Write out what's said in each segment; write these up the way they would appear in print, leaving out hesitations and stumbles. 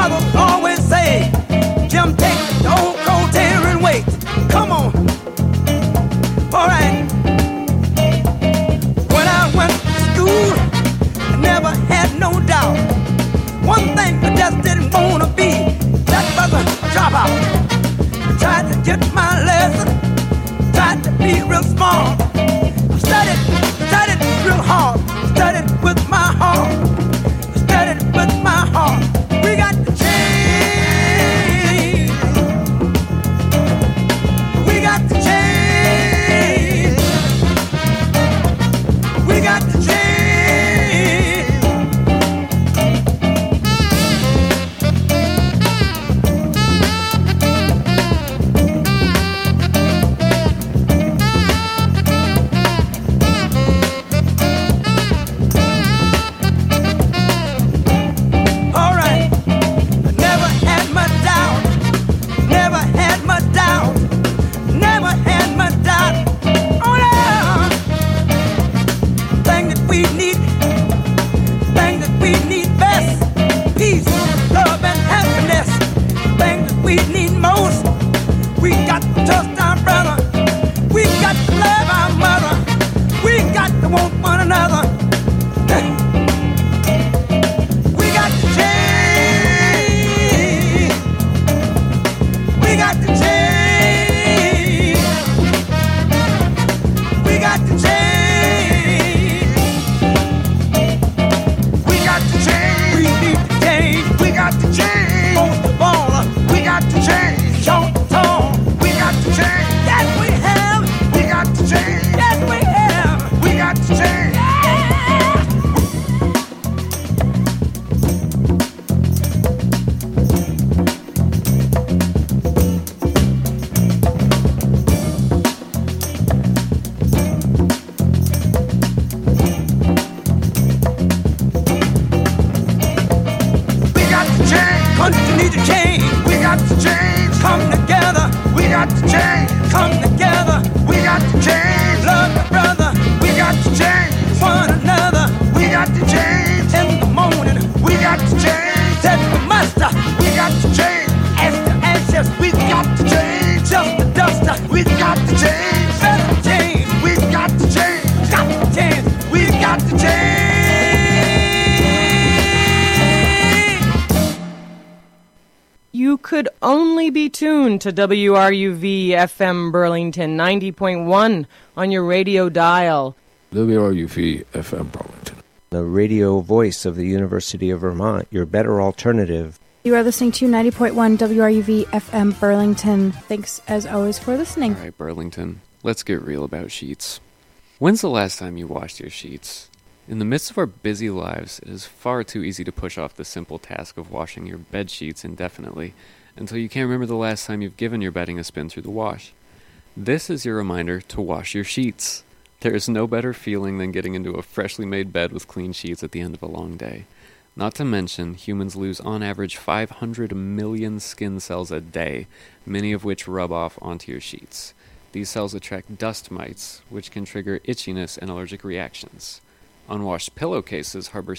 mother always say, Jim, take the old cold tearing weight. Come on. All right. When I went to school, I never had no doubt. One thing I just didn't want to be, that was a dropout. I tried to get my lesson, tried to be real smart. I studied real hard, studied with my heart, studied with my heart. We got to change. We got to change. We got to change. Tuned to WRUV FM Burlington 90.1 on your radio dial. WRUV FM Burlington, the radio voice of the University of Vermont, your better alternative. You are listening to 90.1 WRUV FM Burlington. Thanks as always for listening. All right, Burlington, let's get real about sheets. When's the last time you washed your sheets? In the midst of our busy lives, it is far too easy to push off the simple task of washing your bed sheets indefinitely, until you can't remember the last time you've given your bedding a spin through the wash. This is your reminder to wash your sheets. There is no better feeling than getting into a freshly made bed with clean sheets at the end of a long day. Not to mention, humans lose on average 500 million skin cells a day, many of which rub off onto your sheets. These cells attract dust mites, which can trigger itchiness and allergic reactions. Unwashed pillowcases harbor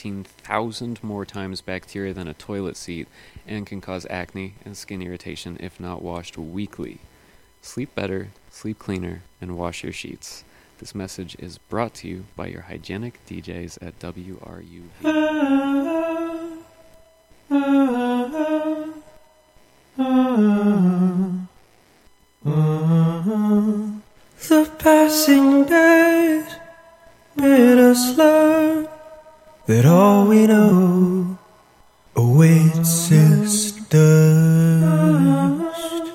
17,000 more times bacteria than a toilet seat and can cause acne and skin irritation if not washed weekly. Sleep better, sleep cleaner, and wash your sheets. This message is brought to you by your hygienic DJs at WRUV. The passing days made us learn that all we know awaits is dust.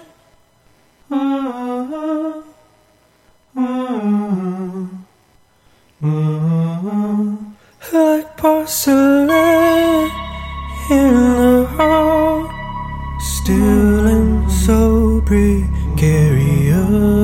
Like porcelain in the heart, still and so precarious.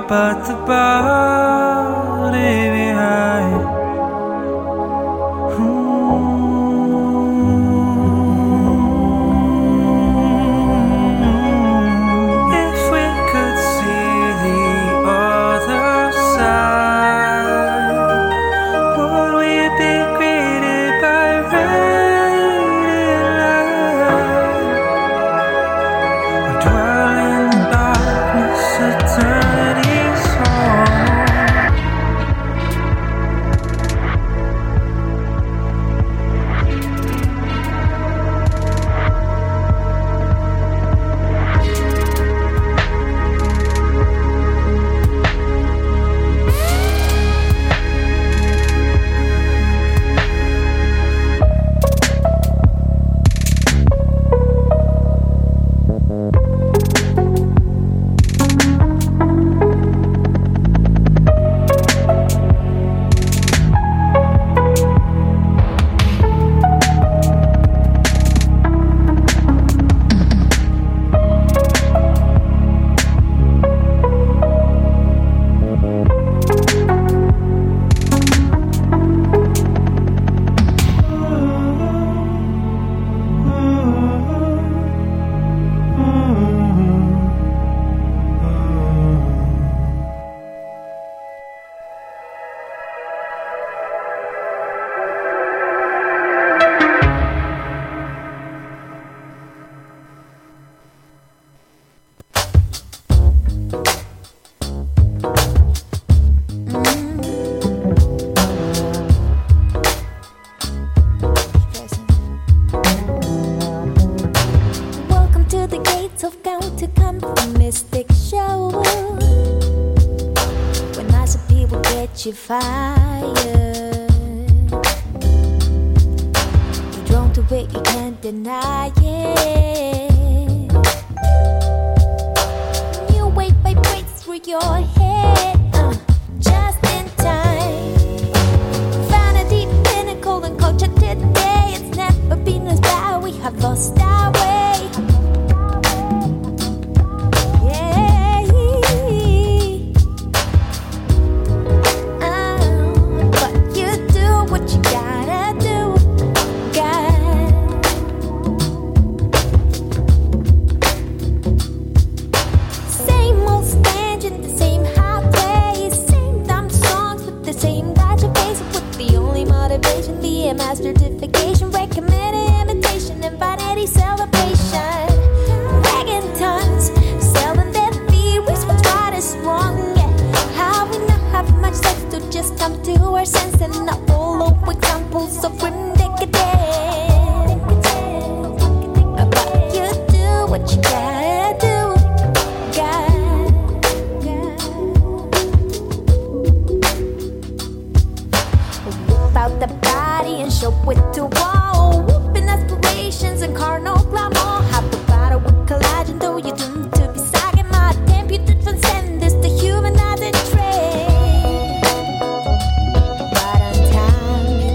but the body behind. If we could see the other side, would we be greeted by radiant light? Or dwell in darkness, eternity's home? Welcome to the gates of County Country Mystic Show. When nice people get you fired, you're drawn to it, you can't deny it. New wave vibrates through your head, just in time. Find a deep pinnacle and culture today. It's never been as bad. We have lost our way. But you do what you gotta do, Same old stand in the same highway, same dumb songs with the same gotcha face. With the only motivation be a mass certification, recommended invitation, and vanity celebration. Wagon tons, selling their theories, what's right is wrong. Yeah, how we not have much sex to just come to our sense and not follow examples of grim decadence. But you do what you gotta do. About the body and show it to all. Whooping aspirations and carnal glamour. Have the battle with collagen, though you're doomed to be sagging. My attempt you to transcend this, the humanizing trend. But on time you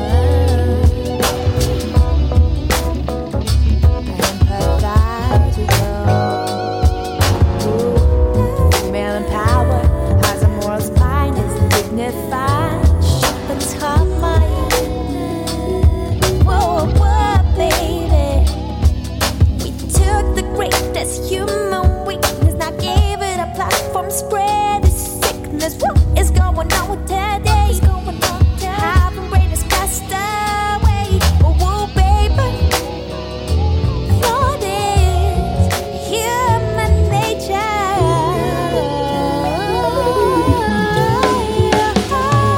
empathize with you. Male in power has a moral spine, is dignified. Sharpens her mind. Whoa, whoa, baby. We took the greatest human weakness, now gave it a platform, spread the sickness. What is going on with today? Having greatest cast away. Whoa, baby. What is human nature?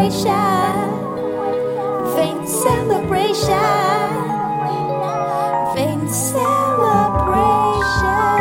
faint celebration, faint celebration.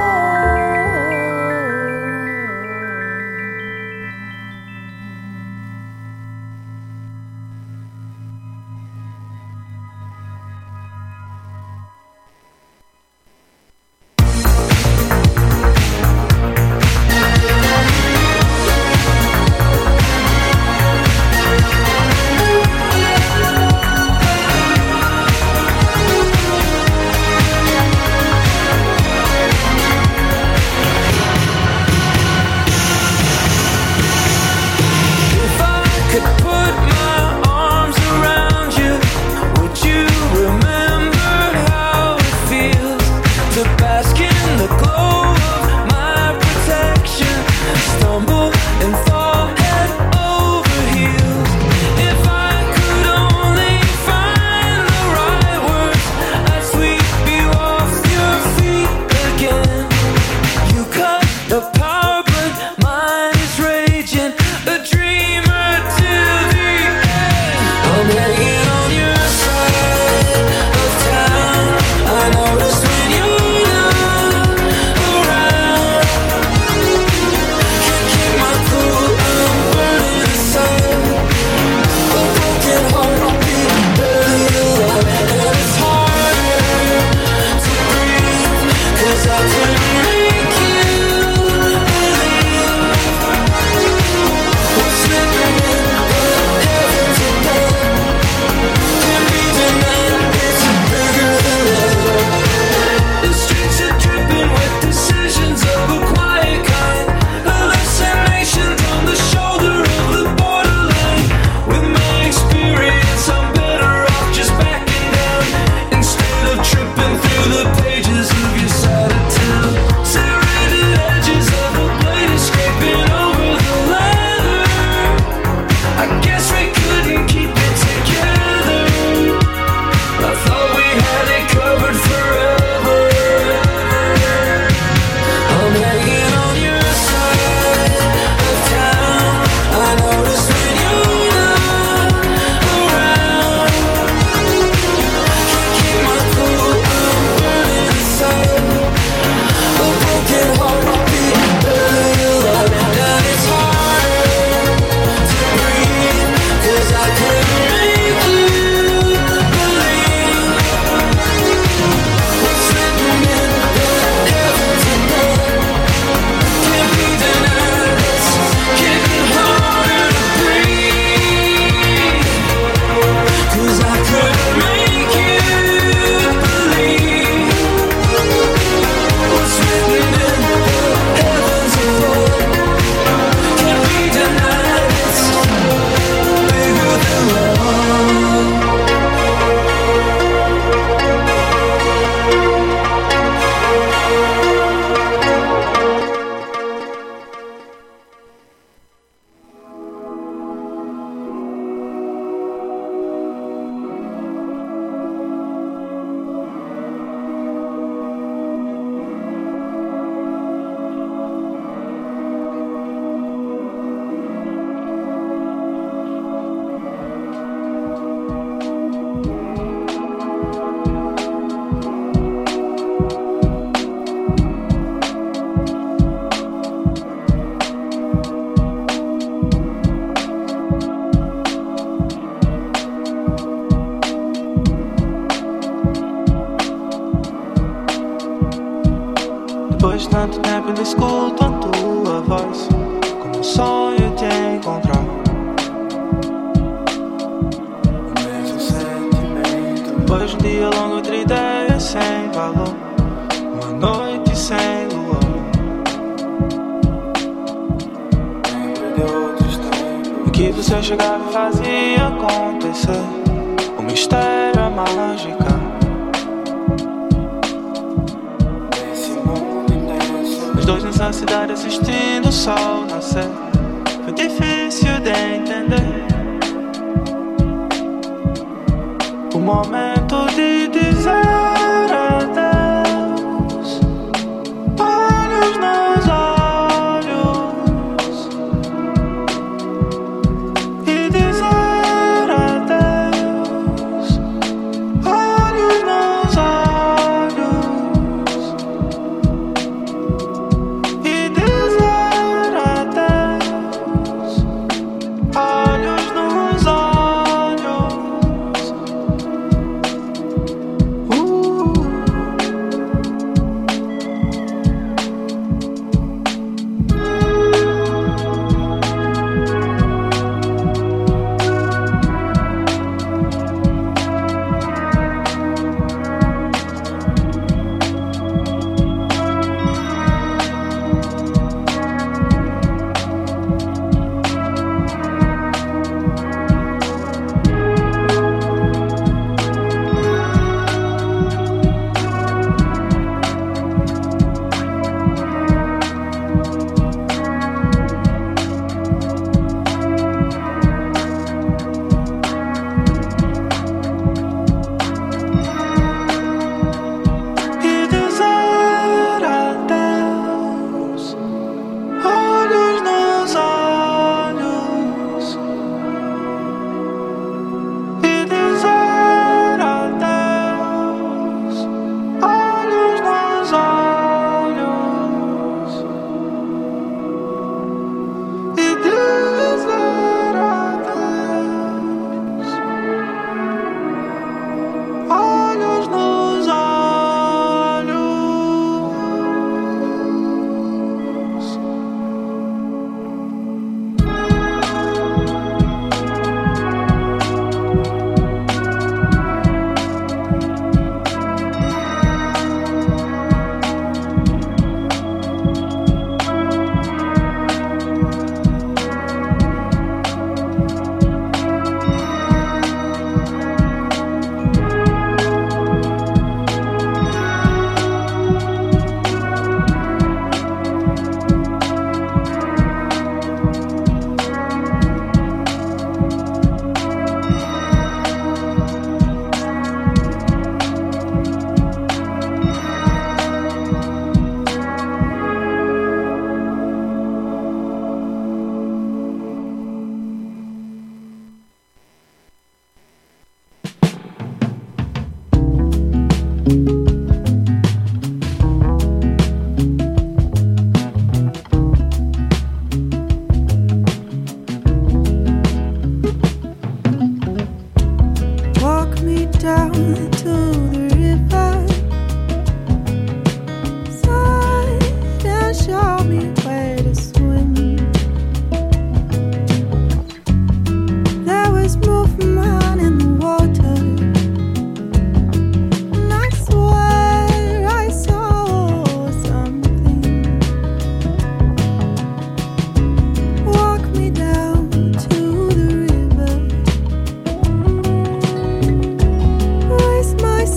Depois de tanto tempo ainda escuto a tua voz, como um sonho te encontrar. O mesmo sentimento. Depois de um dia longo, outra ideia sem valor, uma noite sem luar. Lembro de outros tempos em que você chegava e fazia acontecer um mistério, a mágica. Dois nessa cidade assistindo o sol nascer. Foi difícil de entender o momento de dizer